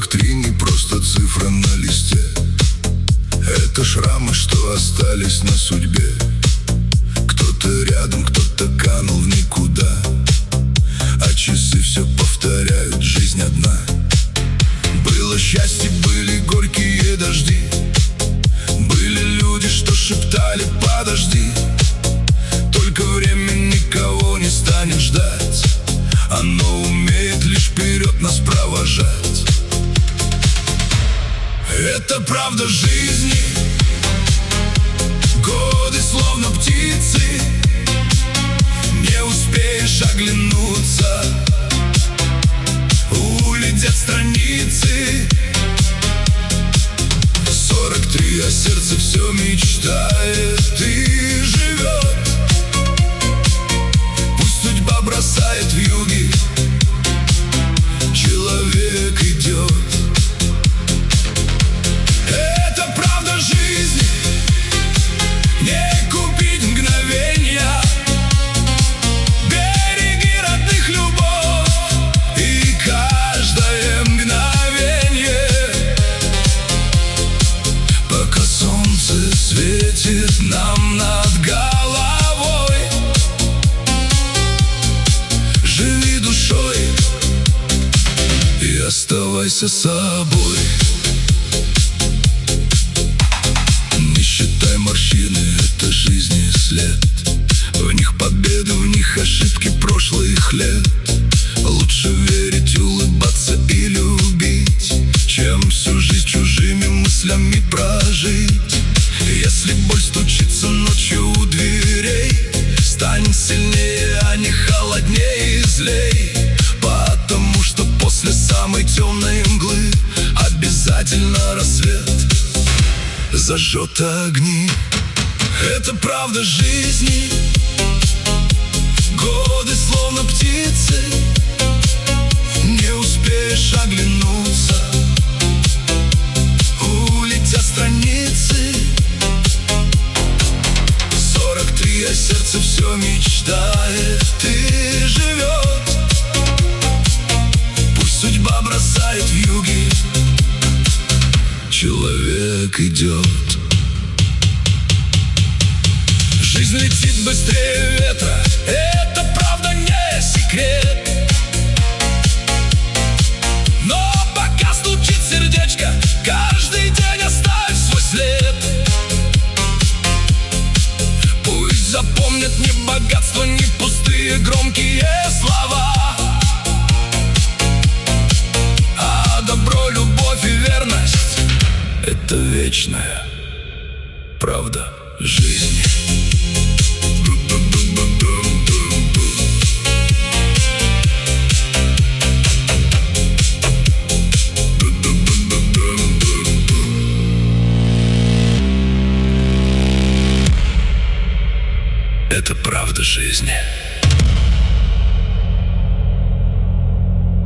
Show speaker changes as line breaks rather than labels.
43 не просто цифра на листе. Это шрамы, что остались на судьбе. Кто-то рядом, кто-то канул в никуда, а часы все повторяют, жизнь одна. Было счастье, были горькие дожди, были люди, что шептали: подожди. Только время никого не станет ждать, оно умеет лишь вперед нас провожать. Это правда жизни. Годы словно птицы, не успеешь оглянуться, улетят страницы. 43, а сердце все мечтает и живет. Пусть судьба бросает вьюги, человек идет. Это правда жизни. Не купить мгновенья, береги родных любовь и каждое мгновенье. Пока солнце светит нам над головой, живи душой и оставайся собой. Не считай морщины, это жизни след. В них победы, в них ошибки прошлых лет. Лучше верить, улыбаться и любить, чем всю жизнь чужими мыслями прожить. Если боль стучится ночью у дверей, стань сильнее, а не холоднее и злей. Потому что после самой темной мглы обязательно рассвет зажжет огни. Это правда жизни. Годы словно птицы, не успеешь оглянуться, улетят страницы. 43, а сердце все мечтает и живет. Пусть судьба бросает вьюги, человек идет. Жизнь летит быстрее ветра, это правда не секрет. Но пока стучит сердечко, каждый день оставь свой след. Пусть запомнят не богатство, не пустые громкие слова, а добро, любовь и верность — это вечная правда жизни. Это правда жизни.